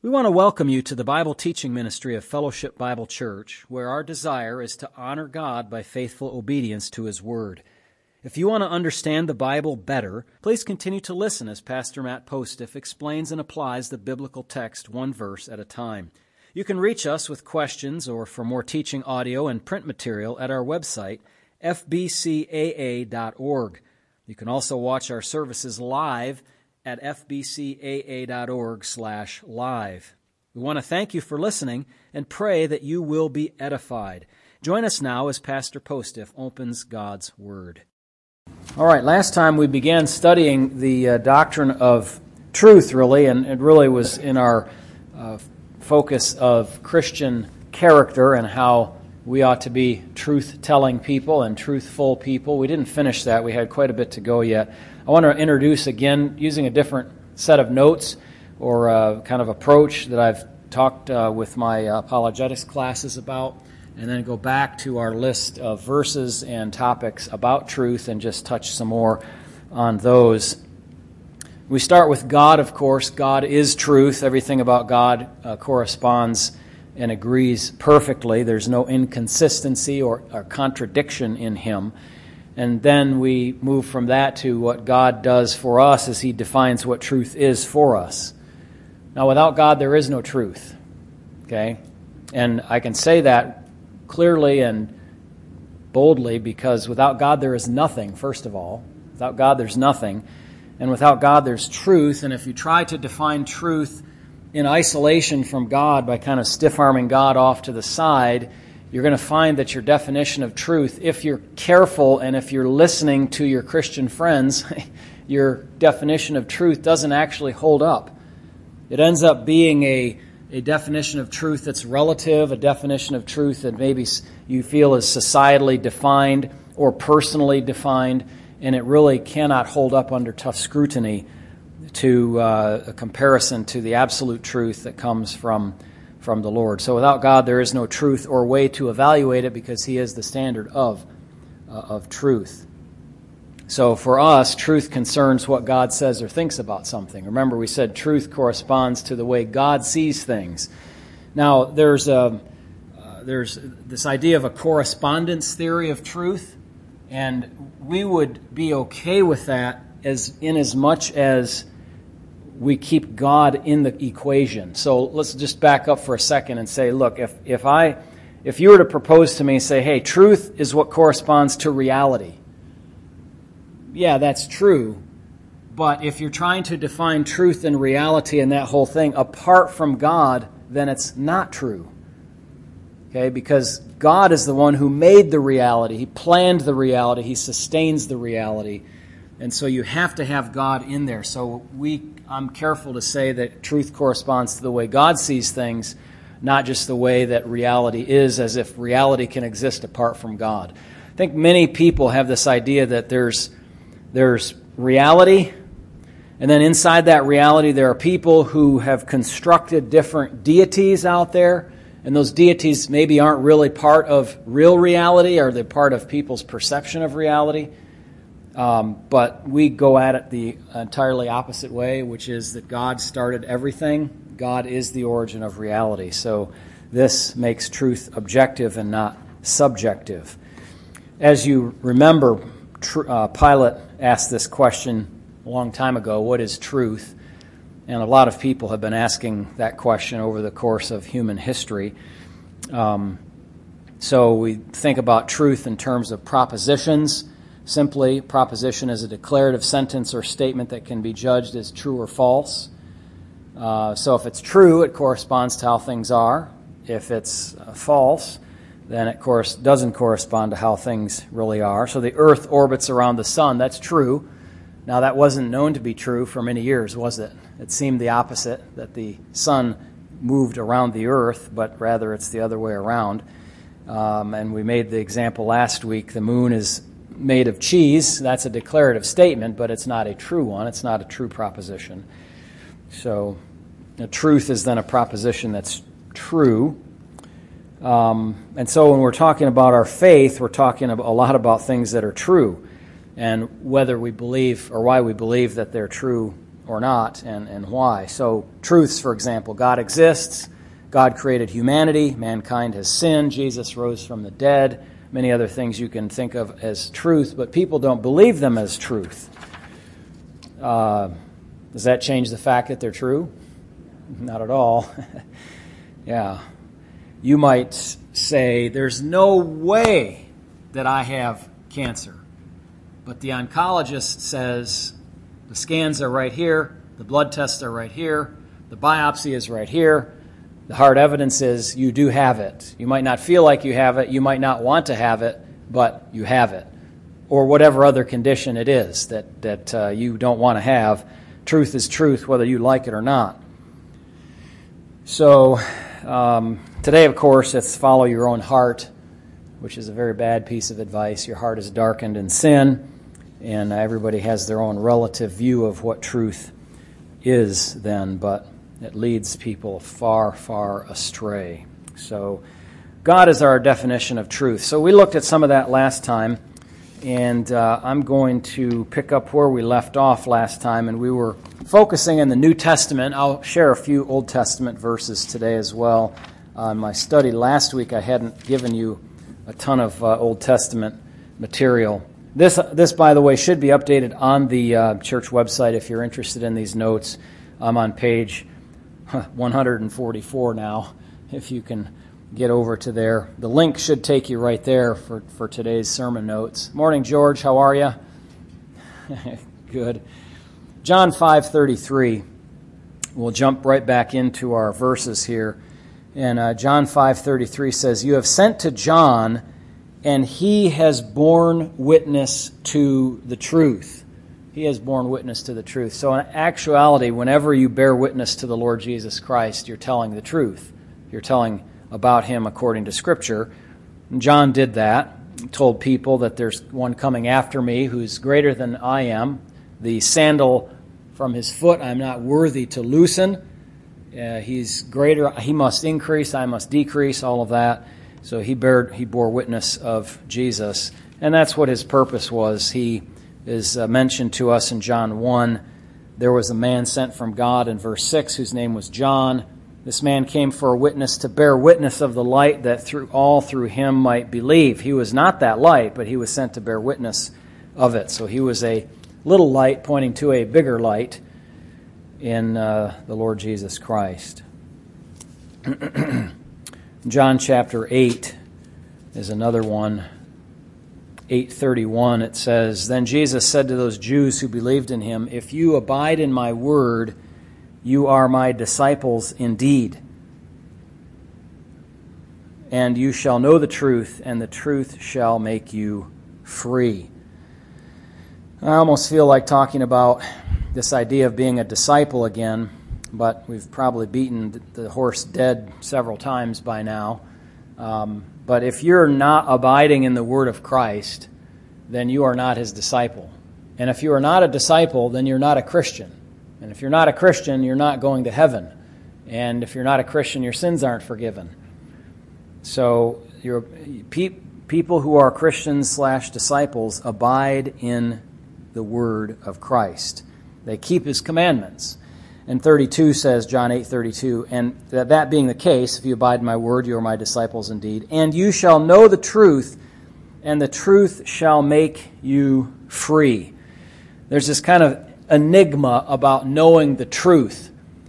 We want to welcome you to the Bible teaching ministry of Fellowship Bible Church, where our desire is to honor God by faithful obedience to His Word. If you want to understand the Bible better, please continue to listen as Pastor Matt Postiff explains and applies the biblical text one verse at a time. You can reach us with questions or for more teaching audio and print material at our website, fbcaa.org. You can also watch our services live at fbcaa.org/live. We want to thank you for listening and pray that you will be edified. Join us now as Pastor Postiff opens God's Word. All right, last time we began studying the doctrine of truth, really, and it really was in our focus of Christian character and how we ought to be truth-telling people and truthful people. We didn't finish that. We had quite a bit to go yet. I want to introduce again, using a different set of notes or kind of approach that I've talked with my apologetics classes about, and then go back to our list of verses and topics about truth and just touch some more on those. We start with God, of course. God is truth. Everything about God corresponds and agrees perfectly. There's no inconsistency or contradiction in Him. And then we move from that to what God does for us as He defines what truth is for us. Now, without God, there is no truth. Okay? And I can say that clearly and boldly because without God, there is nothing, first of all. Without God, there's nothing. And without God, there's truth. And if you try to define truth in isolation from God by kind of stiff-arming God off to the side, you're going to find that your definition of truth, if you're careful and if you're listening to your Christian friends, your definition of truth doesn't actually hold up. It ends up being a definition of truth that's relative, a definition of truth that maybe you feel is societally defined or personally defined, and it really cannot hold up under tough scrutiny to a comparison to the absolute truth that comes from the Lord. So without God, there is no truth or way to evaluate it because He is the standard of truth. So for us, truth concerns what God says or thinks about something. Remember, we said truth corresponds to the way God sees things. Now, there's this idea of a correspondence theory of truth, and we would be okay with that as much as we keep God in the equation. So let's just back up for a second and say, look, if you were to propose to me and say, hey, truth is what corresponds to reality. Yeah, that's true. But if you're trying to define truth and reality and that whole thing apart from God, then it's not true. Okay, because God is the one who made the reality. He planned the reality. He sustains the reality. And so you have to have God in there. So I'm careful to say that truth corresponds to the way God sees things, not just the way that reality is, as if reality can exist apart from God. I think many people have this idea that there's reality, and then inside that reality there are people who have constructed different deities out there, and those deities maybe aren't really part of real reality, or they're part of people's perception of reality. But we go at it the entirely opposite way, which is that God started everything. God is the origin of reality. So this makes truth objective and not subjective. As you remember, Pilate asked this question a long time ago, what is truth? And a lot of people have been asking that question over the course of human history. So we think about truth in terms of propositions. Simply, proposition is a declarative sentence or statement that can be judged as true or false. So if it's true, it corresponds to how things are. If it's false, then it doesn't correspond to how things really are. So the earth orbits around the sun. That's true. Now, that wasn't known to be true for many years, was it? It seemed the opposite, that the sun moved around the earth, but rather it's the other way around. And we made the example last week, the moon is made of cheese. That's a declarative statement, but it's not a true one. It's not a true proposition. So the truth is then a proposition that's true. And so when we're talking about our faith, we're talking a lot about things that are true and whether we believe or why we believe that they're true or not, and why. So truths, for example, God exists, God created humanity, mankind has sinned, Jesus rose from the dead, many other things you can think of as truth, but people don't believe them as truth. Does that change the fact that they're true? Not at all. Yeah. You might say, there's no way that I have cancer. But the oncologist says, the scans are right here, the blood tests are right here, the biopsy is right here, the hard evidence is you do have it. You might not feel like you have it, you might not want to have it, but you have it. Or whatever other condition it is that you don't want to have. Truth is truth, whether you like it or not. So, today, of course, it's follow your own heart, which is a very bad piece of advice. Your heart is darkened in sin, and everybody has their own relative view of what truth is then, but it leads people far, far astray. So, God is our definition of truth. So we looked at some of that last time, and I'm going to pick up where we left off last time, and we were focusing in the New Testament. I'll share a few Old Testament verses today as well. In my study last week, I hadn't given you a ton of Old Testament material. This, by the way, should be updated on the church website if you're interested in these notes. I'm on page 144 now, if you can get over to there. The link should take you right there for today's sermon notes. Morning, George. How are you? Good. John 5:33. We'll jump right back into our verses here. And John 5:33 says, "You have sent to John, and he has borne witness to the truth." He has borne witness to the truth. So in actuality, whenever you bear witness to the Lord Jesus Christ, you're telling the truth. You're telling about him according to Scripture. And John did that. He told people that there's one coming after me who's greater than I am. The sandal from his foot I'm not worthy to loosen. He's greater. He must increase. I must decrease. All of that. So he bore witness of Jesus, and that's what his purpose was. He is mentioned to us in John 1. There was a man sent from God in verse 6 whose name was John. This man came for a witness, to bear witness of the light, that through him might believe. He was not that light, but he was sent to bear witness of it. So he was a little light pointing to a bigger light in the Lord Jesus Christ. John chapter 8 is another one. 8:31, it says, "Then Jesus said to those Jews who believed in him, 'If you abide in my word, you are my disciples indeed. And you shall know the truth, and the truth shall make you free.'" I almost feel like talking about this idea of being a disciple again, but we've probably beaten the horse dead several times by now. But if you're not abiding in the word of Christ, then you are not his disciple. And if you are not a disciple, then you're not a Christian. And if you're not a Christian, you're not going to heaven. And if you're not a Christian, your sins aren't forgiven. So people who are Christians/disciples abide in the word of Christ. They keep his commandments. And 32 says, John 8:32, "And that being the case, if you abide in my word, you are my disciples indeed. And you shall know the truth, and the truth shall make you free." There's this kind of enigma about knowing the truth.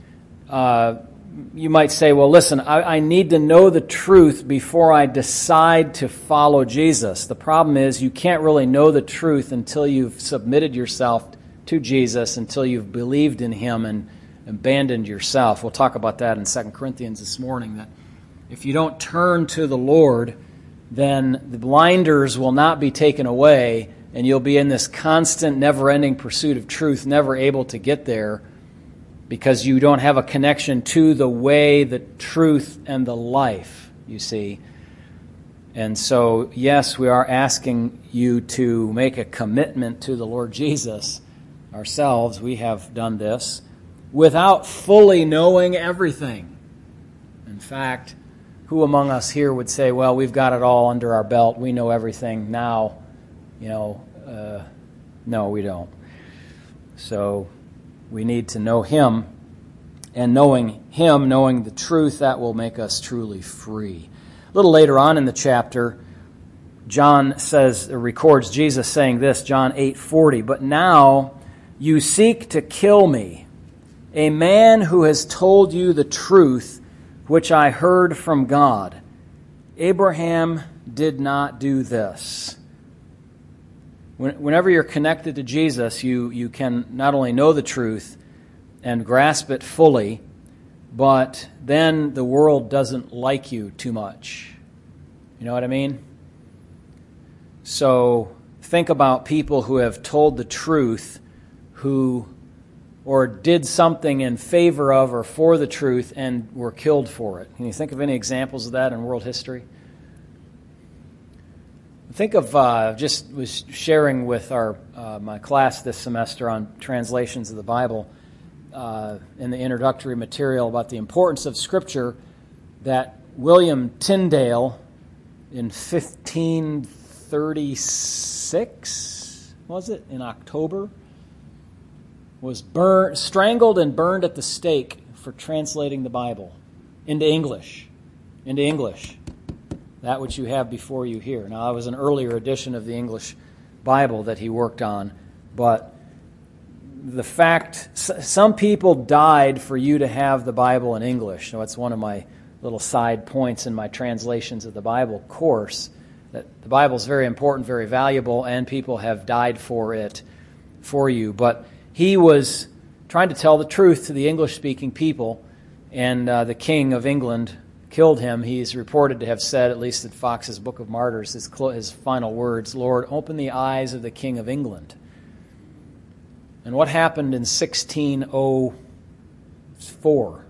You might say, well, listen, I need to know the truth before I decide to follow Jesus. The problem is you can't really know the truth until you've submitted yourself to Jesus, until you've believed in him and abandoned yourself. We'll talk about that in 2 Corinthians this morning, that if you don't turn to the Lord, then the blinders will not be taken away, and you'll be in this constant, never-ending pursuit of truth, never able to get there, because you don't have a connection to the way, the truth, and the life, you see. And so, yes, we are asking you to make a commitment to the Lord Jesus ourselves. We have done this without fully knowing everything. In fact, who among us here would say, well, we've got it all under our belt, we know everything now? No, we don't. So We need to know Him, and knowing Him, knowing the truth, that will make us truly free. A little later on in the chapter, John records Jesus saying this, John 8:40, "But now you seek to kill me, a man who has told you the truth, which I heard from God. Abraham did not do this." Whenever you're connected to Jesus, you can not only know the truth and grasp it fully, but then the world doesn't like you too much. You know what I mean? So think about people who have told the truth, or did something in favor of or for the truth and were killed for it. Can you think of any examples of that in world history? Think of, just was sharing with my class this semester on translations of the Bible in the introductory material about the importance of Scripture, that William Tyndale in 1536, was it, in October, was strangled and burned at the stake for translating the Bible into English. That which you have before you here. Now, that was an earlier edition of the English Bible that he worked on, but the fact, some people died for you to have the Bible in English. So that's one of my little side points in my translations of the Bible course, that the Bible is very important, very valuable, and people have died for it for you. But he was trying to tell the truth to the English-speaking people, and the King of England killed him. He's reported to have said, at least in Fox's Book of Martyrs, his final words, "Lord, open the eyes of the King of England." And what happened in 1604?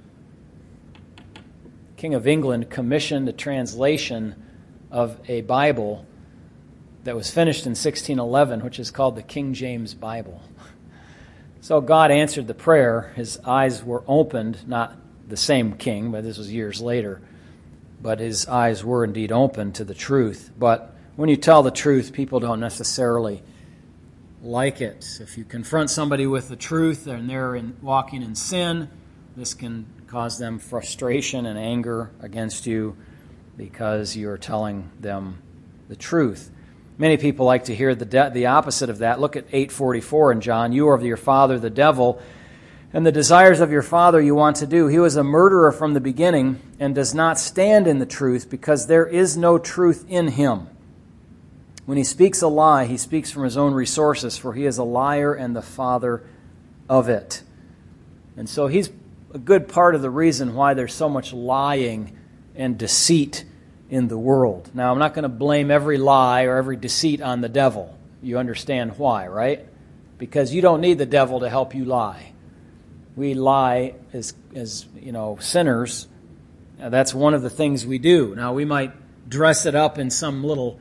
King of England commissioned a translation of a Bible that was finished in 1611, which is called the King James Bible. So God answered the prayer. His eyes were opened, not the same king, but this was years later. But his eyes were indeed open to the truth. But when you tell the truth, people don't necessarily like it. If you confront somebody with the truth and they're walking in sin, this can cause them frustration and anger against you because you're telling them the truth. Many people like to hear the opposite of that. Look at 8:44 in John. "You are of your father, the devil, and the desires of your father you want to do. He was a murderer from the beginning and does not stand in the truth because there is no truth in him. When he speaks a lie, he speaks from his own resources, for he is a liar and the father of it." And so he's a good part of the reason why there's so much lying and deceit in the world. Now, I'm not going to blame every lie or every deceit on the devil. You understand why, right? Because you don't need the devil to help you lie. We lie as sinners. That's one of the things we do. Now, we might dress it up in some little,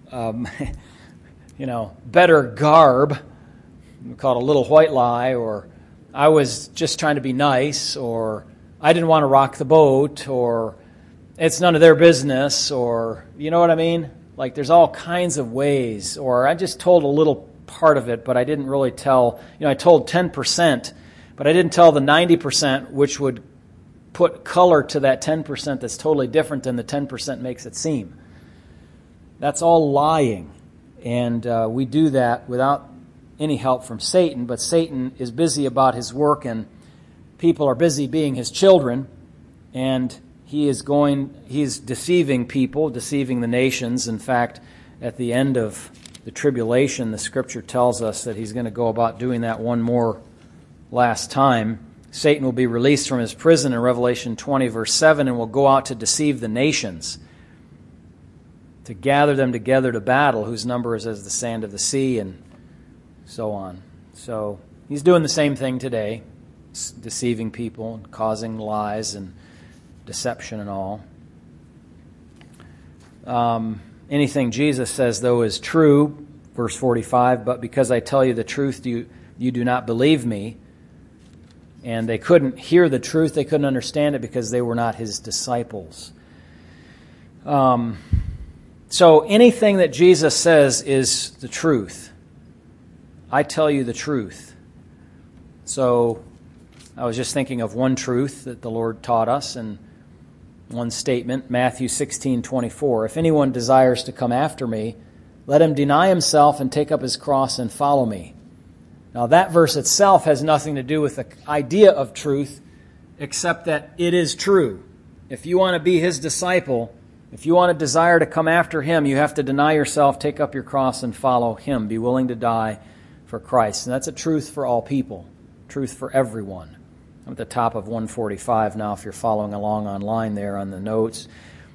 better garb. We call it a little white lie, or I was just trying to be nice, or I didn't want to rock the boat, or it's none of their business, or you know what I mean? Like there's all kinds of ways, or I just told a little part of it, but I didn't really tell, I told 10%, but I didn't tell the 90%, which would put color to that 10% that's totally different than the 10% makes it seem. That's all lying, and we do that without any help from Satan, but Satan is busy about his work, and people are busy being his children, and he is deceiving people, deceiving the nations. In fact, at the end of the tribulation, the Scripture tells us that he's going to go about doing that one more last time. Satan will be released from his prison in Revelation 20, verse 7, and will go out to deceive the nations, to gather them together to battle, whose number is as the sand of the sea, and so on. So he's doing the same thing today, deceiving people and causing lies and deception and all. Anything Jesus says, though, is true. Verse 45, "But because I tell you the truth, you do not believe me." And they couldn't hear the truth. They couldn't understand it because they were not his disciples. So anything that Jesus says is the truth. I tell you the truth. So I was just thinking of one truth that the Lord taught us in one statement, Matthew 16:24. If anyone desires to come after me, let him deny himself and take up his cross and follow me. Now that verse itself has nothing to do with the idea of truth, except that it is true. If you want to be his disciple, if you want to desire to come after him, you have to deny yourself, take up your cross, and follow him. Be willing to die for Christ. And that's a truth for all people, truth for everyone. I'm at the top of 145 now if you're following along online there on the notes.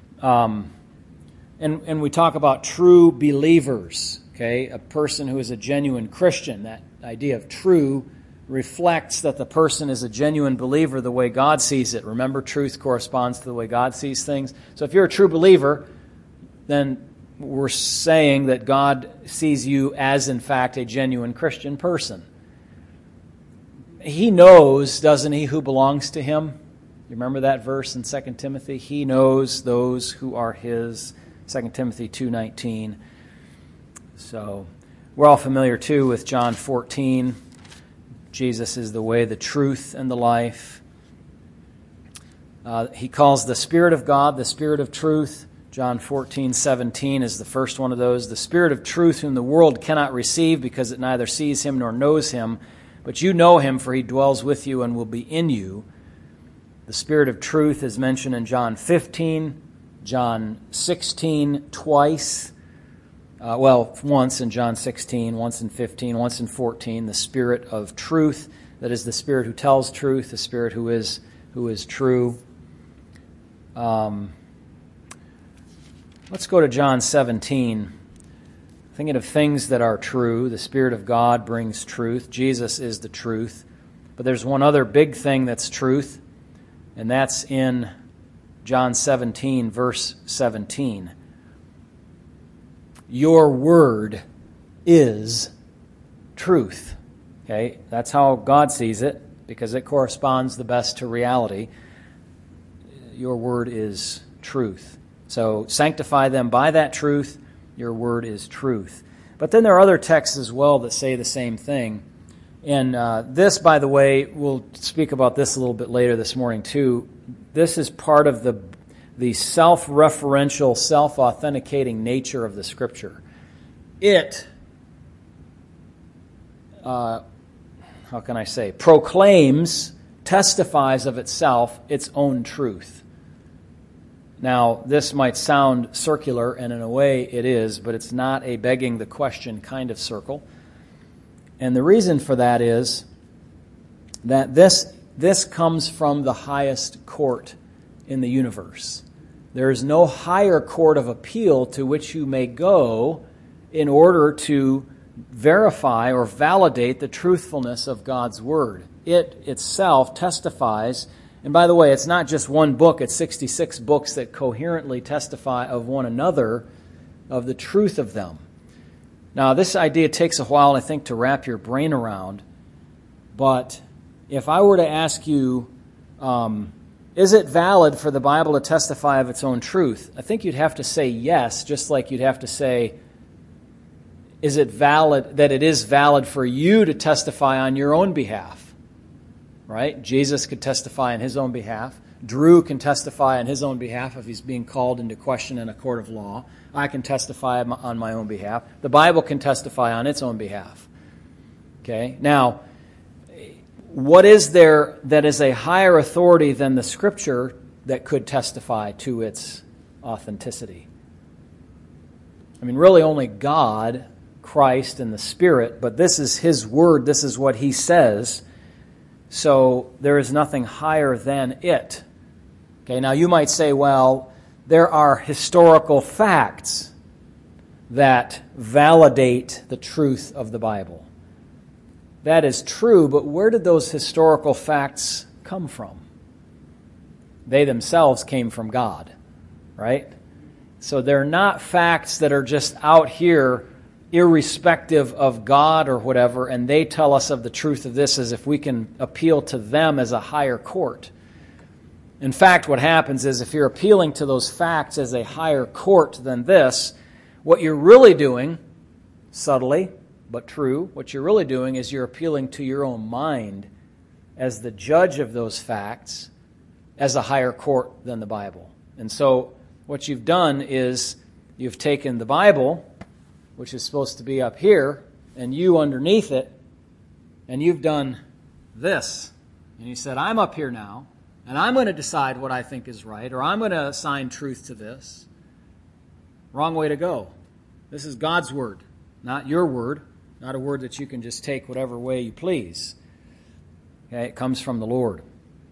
And we talk about true believers, okay? A person who is a genuine Christian. That idea of true reflects that the person is a genuine believer the way God sees it. Remember, truth corresponds to the way God sees things. So if you're a true believer, then we're saying that God sees you as, in fact, a genuine Christian person. He knows, doesn't he, who belongs to him? You remember that verse in 2 Timothy? He knows those who are his, 2 Timothy 2:19. So we're all familiar, too, with John 14. Jesus is the way, the truth, and the life. He calls the Spirit of God the Spirit of truth. John 14:17 is the first one of those. The Spirit of truth whom the world cannot receive because it neither sees him nor knows him. But you know him, for he dwells with you and will be in you. The Spirit of truth is mentioned in John 15, John 16 twice. Once in John 16, once in 15, once in 14. The Spirit of truth, that is the Spirit who tells truth, the Spirit who is true. Let's go to John 17. Thinking of things that are true, the Spirit of God brings truth. Jesus is the truth. But there's one other big thing that's truth, and that's in John 17, verse 17. Your word is truth. Okay, that's how God sees it, because it corresponds the best to reality. Your word is truth. So sanctify them by that truth. Your word is truth. But then there are other texts as well that say the same thing. And this, by the way, we'll speak about this a little bit later this morning too. This is part of the self-referential, self-authenticating nature of the Scripture. It, proclaims, testifies of itself its own truth. Now, this might sound circular, and in a way it is, but it's not a begging the question kind of circle. And the reason for that is that this comes from the highest court in the universe. There is no higher court of appeal to which you may go in order to verify or validate the truthfulness of God's Word. It itself testifies. And by the way, it's not just one book, it's 66 books that coherently testify of one another, of the truth of them. Now, this idea takes a while, I think, to wrap your brain around. But if I were to ask you, is it valid for the Bible to testify of its own truth? I think you'd have to say yes, just like you'd have to say, is it valid that it is valid for you to testify on your own behalf? Right? Jesus could testify on his own behalf. Drew can testify on his own behalf if he's being called into question in a court of law. I can testify on my own behalf. The Bible can testify on its own behalf. Okay? Now, what is there that is a higher authority than the Scripture that could testify to its authenticity? I mean, really only God, Christ, and the Spirit, but this is His Word. This is what He says. So there is nothing higher than it. Okay, now you might say, well, there are historical facts that validate the truth of the Bible. That is true, but where did those historical facts come from? They themselves came from God, right? So they're not facts that are just out here irrespective of God or whatever, and they tell us of the truth of this as if we can appeal to them as a higher court. In fact, what happens is if you're appealing to those facts as a higher court than this, what you're really doing, subtly but true, what you're really doing is you're appealing to your own mind as the judge of those facts as a higher court than the Bible. And so what you've done is you've taken the Bible, which is supposed to be up here, and you underneath it, and you've done this. And you said, I'm up here now, and I'm going to decide what I think is right, or I'm going to assign truth to this. Wrong way to go. This is God's word, not your word, not a word that you can just take whatever way you please. Okay, it comes from the Lord.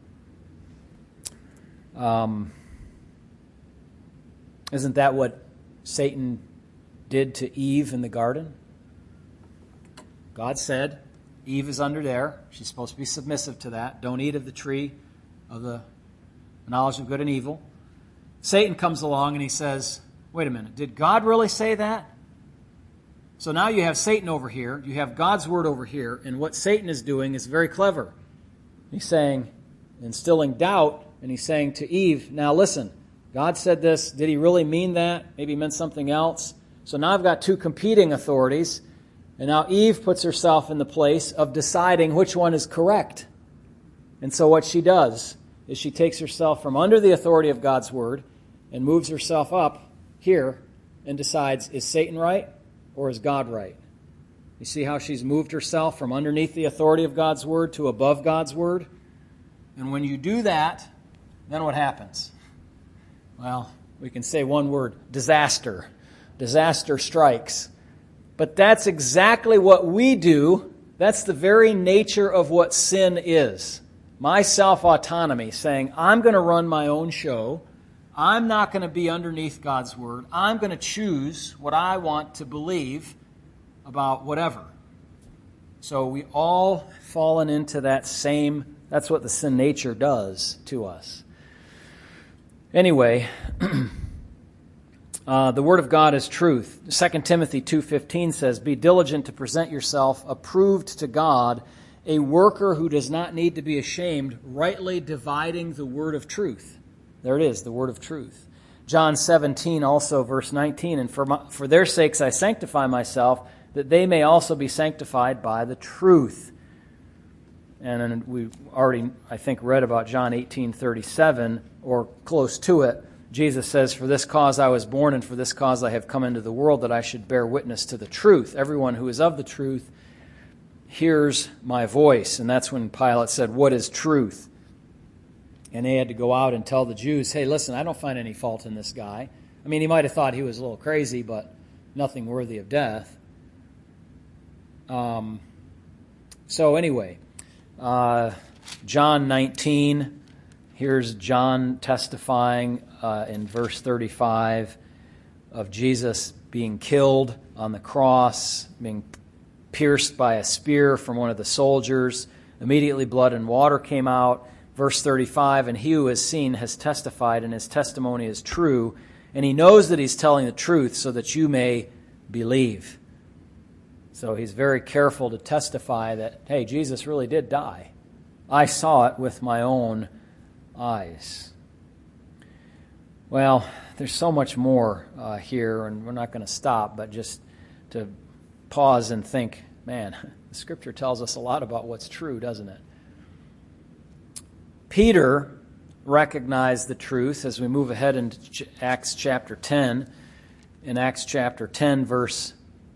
Isn't that what Satan did to Eve in the garden? God said, Eve is under there. She's supposed to be submissive to that. Don't eat of the tree of the knowledge of good and evil. Satan comes along and he says, wait a minute, did God really say that? So now you have Satan over here, you have God's word over here, and what Satan is doing is very clever. He's saying, instilling doubt, and he's saying to Eve, now listen, God said this, did he really mean that? Maybe he meant something else. So now I've got two competing authorities, and now Eve puts herself in the place of deciding which one is correct. And so what she does is she takes herself from under the authority of God's word and moves herself up here and decides, is Satan right or is God right? You see how she's moved herself from underneath the authority of God's word to above God's word? And when you do that, then what happens? Well, we can say one word, disaster. Disaster strikes. But that's exactly what we do. That's the very nature of what sin is. My self-autonomy, saying, I'm going to run my own show. I'm not going to be underneath God's word. I'm going to choose what I want to believe about whatever. So we all fallen into that same, that's what the sin nature does to us. Anyway, the Word of God is truth. 2 Timothy 2:15 says, be diligent to present yourself approved to God, a worker who does not need to be ashamed, rightly dividing the word of truth. There it is, the word of truth. John 17 also, verse 19, and for their sakes I sanctify myself, that they may also be sanctified by the truth. And we already, I think, read about John 18:37, or close to it. Jesus says, for this cause I was born, and for this cause I have come into the world, that I should bear witness to the truth. Everyone who is of the truth hears my voice. And that's when Pilate said, what is truth? And they had to go out and tell the Jews, hey, listen, I don't find any fault in this guy. I mean, he might have thought he was a little crazy, but nothing worthy of death. So anyway, John 19, here's John testifying in verse 35 of Jesus being killed on the cross, being pierced by a spear from one of the soldiers. Immediately blood and water came out. Verse 35, and he who has seen has testified, and his testimony is true, and he knows that he's telling the truth so that you may believe. So he's very careful to testify that, hey, Jesus really did die. I saw it with my own eyes. Well, there's so much more here, and we're not going to stop, but just to pause and think, man, the Scripture tells us a lot about what's true, doesn't it? Peter recognized the truth as we move ahead into Acts chapter 10. In Acts chapter 10, verse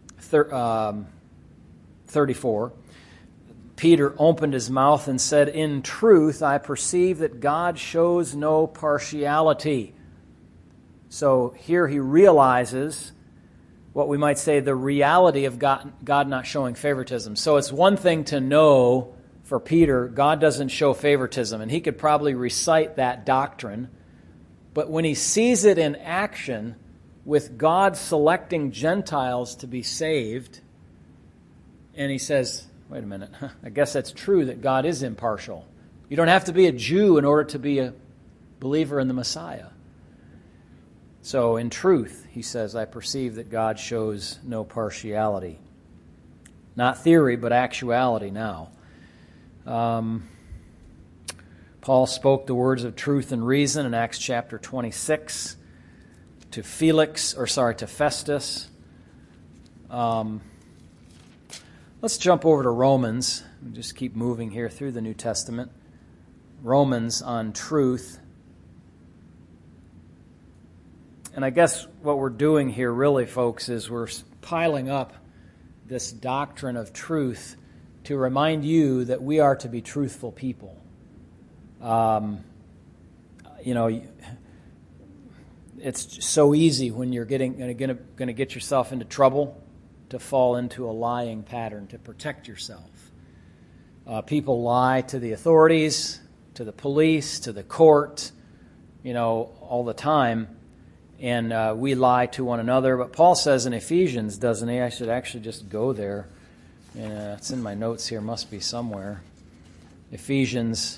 34, Peter opened his mouth and said, in truth, I perceive that God shows no partiality. So here he realizes what we might say the reality of God not showing favoritism. So it's one thing to know for Peter, God doesn't show favoritism, and he could probably recite that doctrine. But when he sees it in action, with God selecting Gentiles to be saved, and he says, wait a minute, I guess that's true that God is impartial. You don't have to be a Jew in order to be a believer in the Messiah. So in truth, he says, I perceive that God shows no partiality. Not theory, but actuality now. Paul spoke the words of truth and reason in Acts chapter 26 to Festus. Let's jump over to Romans. We'll just keep moving here through the New Testament. Romans on truth. And I guess what we're doing here really, folks, is we're piling up this doctrine of truth to remind you that we are to be truthful people. It's so easy when you're going to get yourself into trouble to fall into a lying pattern to protect yourself. People lie to the authorities, to the police, to the court, all the time. And we lie to one another. But Paul says in Ephesians, doesn't he? I should actually just go there. It's in my notes here. Must be somewhere. Ephesians,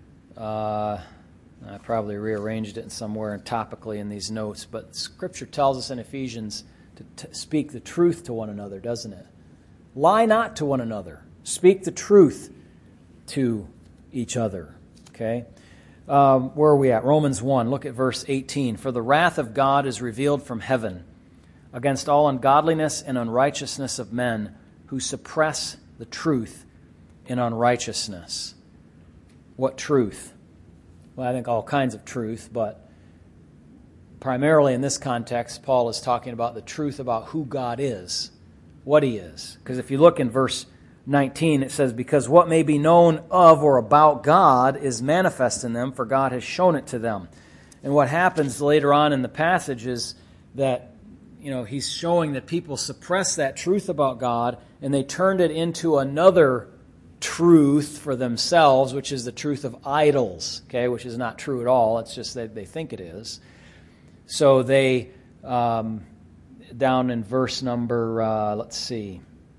I probably rearranged it somewhere topically in these notes. But Scripture tells us in Ephesians to speak the truth to one another, doesn't it? Lie not to one another. Speak the truth to each other. Okay? Where are we at? Romans 1. Look at verse 18. For the wrath of God is revealed from heaven against all ungodliness and unrighteousness of men who suppress the truth in unrighteousness. What truth? Well, I think all kinds of truth, but primarily in this context, Paul is talking about the truth about who God is, what He is. Because if you look in verse 19, it says, because what may be known of or about God is manifest in them, for God has shown it to them. And what happens later on in the passage is that, he's showing that people suppress that truth about God, and they turned it into another truth for themselves, which is the truth of idols, okay, which is not true at all. It's just that they think it is. So they, down in verse number, let's see.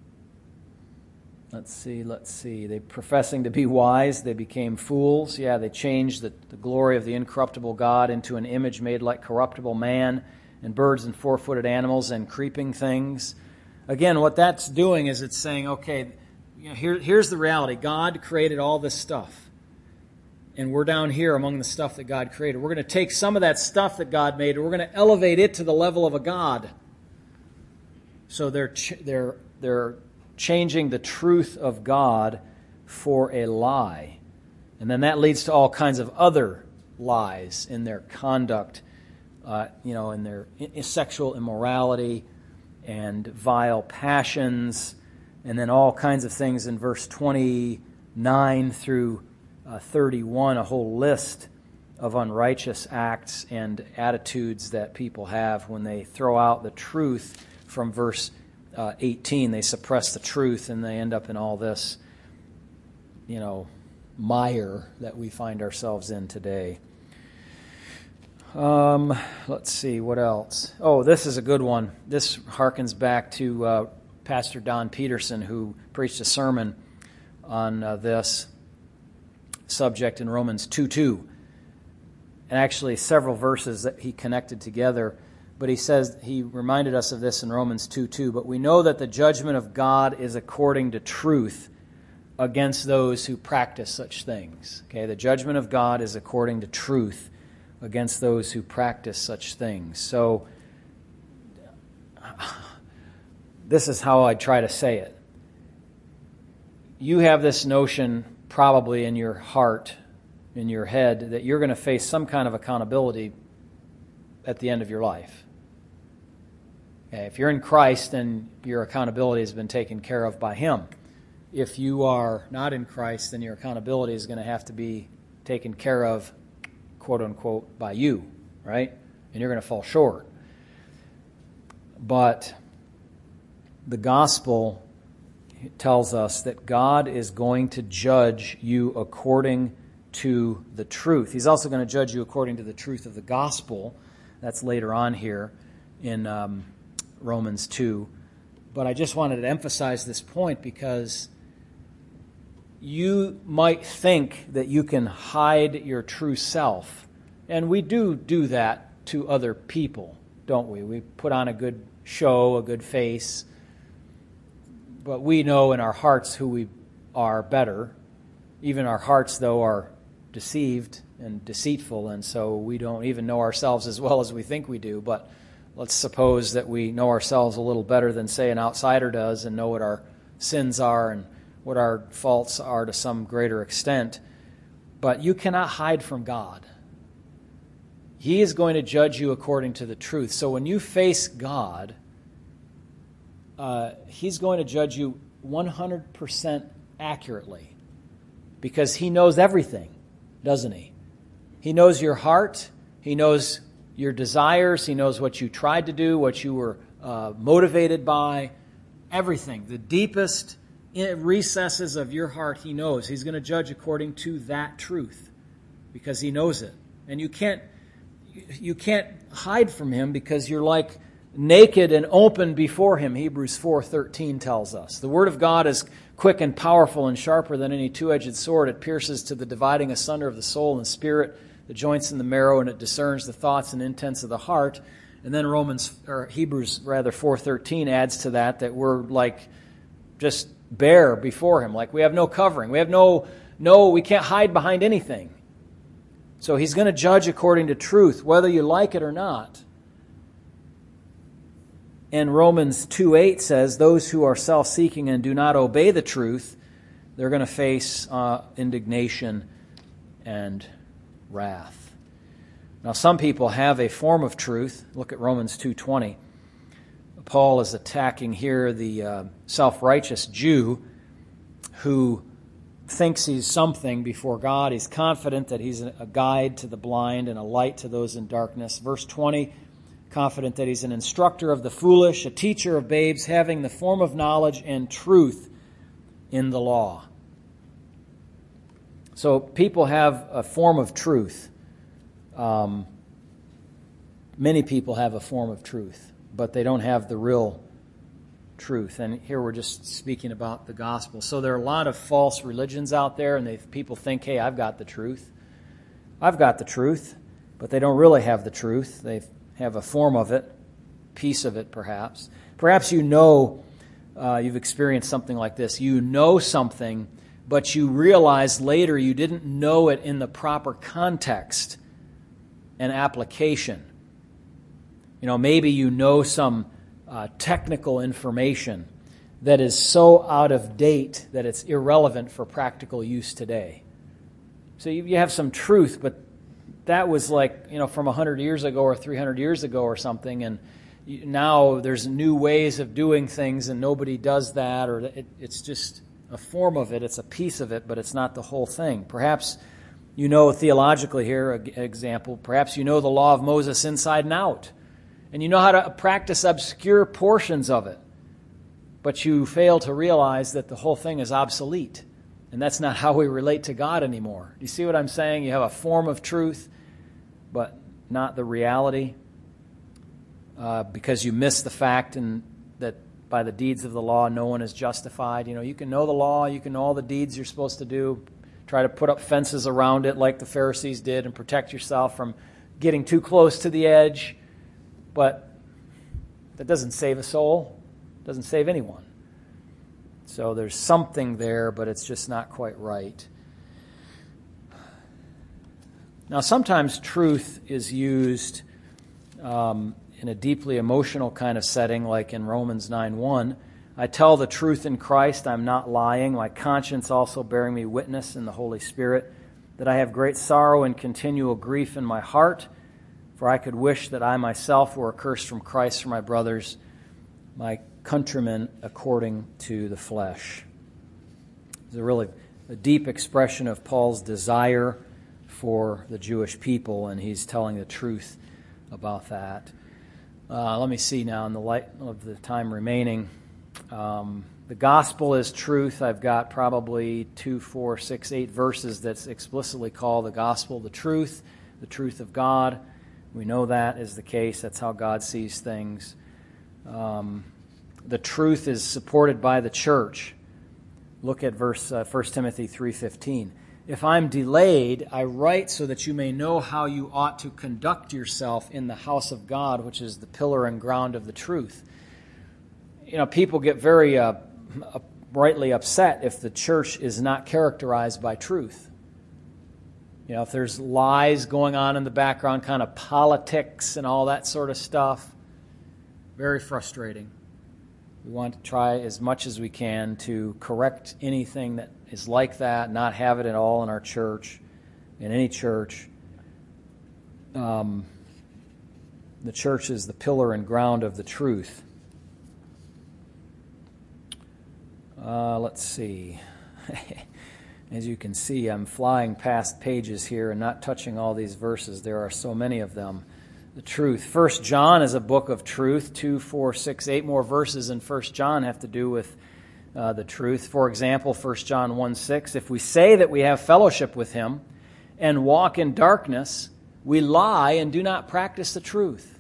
They professing to be wise, they became fools. Yeah, they changed the glory of the incorruptible God into an image made like corruptible man and birds and four-footed animals and creeping things. Again, what that's doing is it's saying, okay, here's the reality. God created all this stuff. And we're down here among the stuff that God created. We're going to take some of that stuff that God made and we're going to elevate it to the level of a God. So they're changing the truth of God for a lie. And then that leads to all kinds of other lies in their conduct, in their sexual immorality and vile passions, and then all kinds of things in verse 29 through 31, a whole list of unrighteous acts and attitudes that people have when they throw out the truth from verse 18. They suppress the truth and they end up in all this, mire that we find ourselves in today. Let's see, what else? Oh, this is a good one. This harkens back to Pastor Don Peterson, who preached a sermon on this subject in Romans 2:2. And actually several verses that he connected together. But he reminded us of this in Romans 2:2. But we know that the judgment of God is according to truth against those who practice such things. Okay, the judgment of God is according to truth against those who practice such things. So this is how I try to say it. You have this notion probably in your heart, in your head, that you're going to face some kind of accountability at the end of your life. Okay, if you're in Christ, then your accountability has been taken care of by Him. If you are not in Christ, then your accountability is going to have to be taken care of, quote unquote, by you, right? And you're going to fall short. But the gospel tells us that God is going to judge you according to the truth. He's also going to judge you according to the truth of the gospel. That's later on here in Romans 2. But I just wanted to emphasize this point because you might think that you can hide your true self. And we do that to other people, don't we? We put on a good show, a good face. But we know in our hearts who we are better. Even our hearts, though, are deceived and deceitful, and so we don't even know ourselves as well as we think we do. But let's suppose that we know ourselves a little better than, say, an outsider does and know what our sins are and what our faults are to some greater extent, but you cannot hide from God. He is going to judge you according to the truth. So when you face God, He's going to judge you 100% accurately, because He knows everything, doesn't He? He knows your heart. He knows your desires. He knows what you tried to do, what you were motivated by, everything. The deepest recesses of your heart He knows. He's going to judge according to that truth because He knows it. And you can't hide from Him, because you're like naked and open before Him, Hebrews 4:13 tells us. The Word of God is quick and powerful and sharper than any two-edged sword. It pierces to the dividing asunder of the soul and spirit, the joints and the marrow, and it discerns the thoughts and intents of the heart. And then Hebrews 4:13 adds to that we're like just bare before Him, like we have no covering. We have we can't hide behind anything. So He's going to judge according to truth, whether you like it or not. And Romans 2:8 says, those who are self-seeking and do not obey the truth, they're going to face indignation and wrath. Now, some people have a form of truth. Look at Romans 2:20. Paul is attacking here the self-righteous Jew who thinks he's something before God. He's confident that he's a guide to the blind and a light to those in darkness. Verse 20, confident that he's an instructor of the foolish, a teacher of babes, having the form of knowledge and truth in the law. So people have a form of truth. Many people have a form of truth, but they don't have the real truth. And here we're just speaking about the gospel. So there are a lot of false religions out there, and people think, hey, I've got the truth. I've got the truth, but they don't really have the truth. They have a form of it, piece of it perhaps. Perhaps you've experienced something like this. You know something, but you realize later you didn't know it in the proper context and application. Maybe you know some technical information that is so out of date that it's irrelevant for practical use today. So you have some truth, but that was from 100 years ago or 300 years ago or something, and now there's new ways of doing things and nobody does that, or it's just a form of it, it's a piece of it, but it's not the whole thing. Perhaps theologically here, an example, perhaps the law of Moses inside and out, and you know how to practice obscure portions of it, but you fail to realize that the whole thing is obsolete, and that's not how we relate to God anymore. Do you see what I'm saying? You have a form of truth, but not the reality, because you miss the fact that by the deeds of the law no one is justified. You can know the law, you can know all the deeds you're supposed to do, try to put up fences around it like the Pharisees did and protect yourself from getting too close to the edge, but that doesn't save a soul, doesn't save anyone. So there's something there, but it's just not quite right. Now, sometimes truth is used in a deeply emotional kind of setting, like in Romans 9:1. I tell the truth in Christ, I'm not lying, my conscience also bearing me witness in the Holy Spirit, that I have great sorrow and continual grief in my heart, for I could wish that I myself were accursed from Christ for my brothers, my countrymen according to the flesh. It's a deep expression of Paul's desire for the Jewish people, and he's telling the truth about that. Let me see now, in the light of the time remaining. The gospel is truth. I've got probably 2, 4, 6, 8 verses that explicitly call the gospel the truth of God. We know that is the case. That's how God sees things. The truth is supported by the church. Look at verse 1 Timothy 3:15. If I'm delayed, I write so that you may know how you ought to conduct yourself in the house of God, which is the pillar and ground of the truth. People get very rightly upset if the church is not characterized by truth. If there's lies going on in the background, kind of politics and all that sort of stuff, very frustrating. We want to try as much as we can to correct anything that is like that, not have it at all in our church, in any church. The church is the pillar and ground of the truth. Let's see. As you can see, I'm flying past pages here and not touching all these verses. There are so many of them. The truth. 1 John is a book of truth. 2, 4, 6, 8 more verses in 1 John have to do with the truth. For example, 1 John 1, 6, if we say that we have fellowship with him and walk in darkness, we lie and do not practice the truth.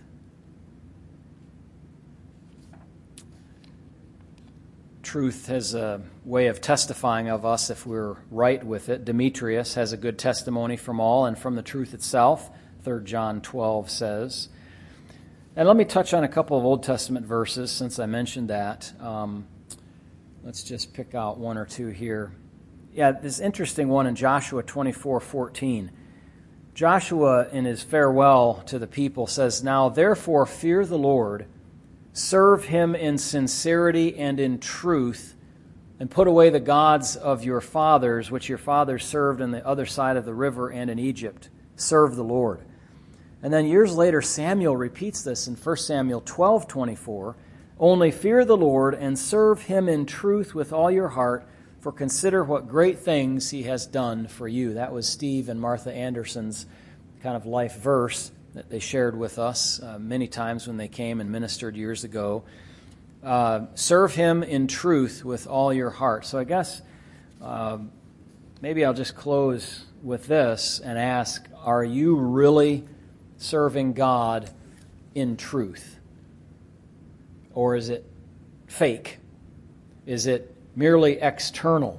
Truth has a way of testifying of us if we're right with it. Demetrius has a good testimony from all and from the truth itself, 3 John 12 says. And let me touch on a couple of Old Testament verses since I mentioned that. Let's just pick out one or two here. Yeah, this interesting one in Joshua 24:14. Joshua, in his farewell to the people, says, "Now therefore fear the Lord, serve him in sincerity and in truth, and put away the gods of your fathers, which your fathers served on the other side of the river and in Egypt. Serve the Lord." And then years later, Samuel repeats this in 1 Samuel 12:24. "Only fear the Lord and serve him in truth with all your heart, for consider what great things he has done for you." That was Steve and Martha Anderson's kind of life verse that they shared with us many times when they came and ministered years ago. Serve him in truth with all your heart. So I guess maybe I'll just close with this and ask, are you really serving God in truth? Or is it fake? Is it merely external?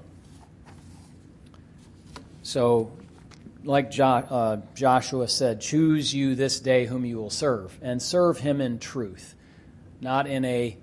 So, like Joshua said, choose you this day whom you will serve, and serve him in truth, not in a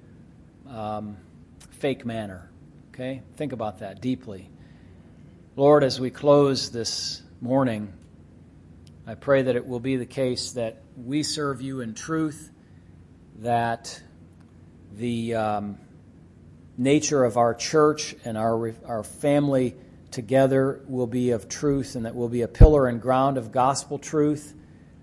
fake manner. Okay? Think about that deeply. Lord, as we close this morning, I pray that it will be the case that we serve you in truth, that the nature of our church and our family together will be of truth, and that will be a pillar and ground of gospel truth,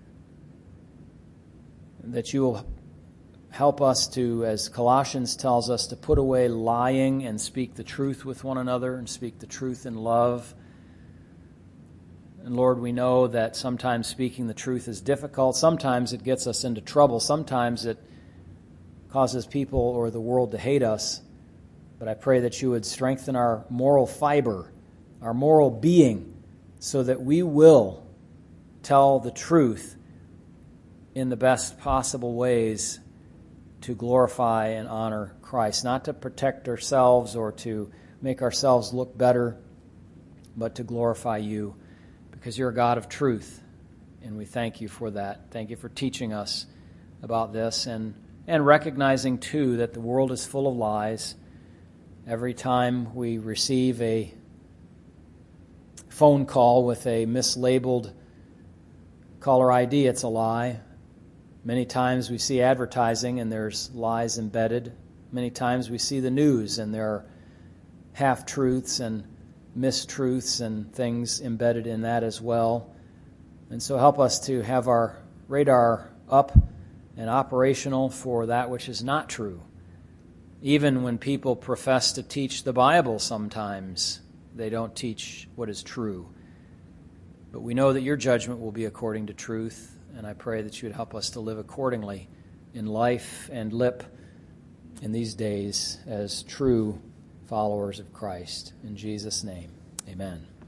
and that you will help us to, as Colossians tells us, to put away lying and speak the truth with one another and speak the truth in love. And Lord, we know that sometimes speaking the truth is difficult. Sometimes it gets us into trouble. Sometimes it causes people or the world to hate us. But I pray that you would strengthen our moral fiber, our moral being, so that we will tell the truth in the best possible ways to glorify and honor Christ. Not to protect ourselves or to make ourselves look better, but to glorify you, because you're a God of truth, and we thank you for that. Thank you for teaching us about this, and recognizing, too, that the world is full of lies. Every time we receive a phone call with a mislabeled caller ID, it's a lie. Many times we see advertising and there's lies embedded. Many times we see the news and there are half-truths and mistruths and things embedded in that as well. And so help us to have our radar up and operational for that which is not true. Even when people profess to teach the Bible, sometimes they don't teach what is true. But we know that your judgment will be according to truth, and I pray that you would help us to live accordingly in life and lip in these days as true followers of Christ. In Jesus' name, amen.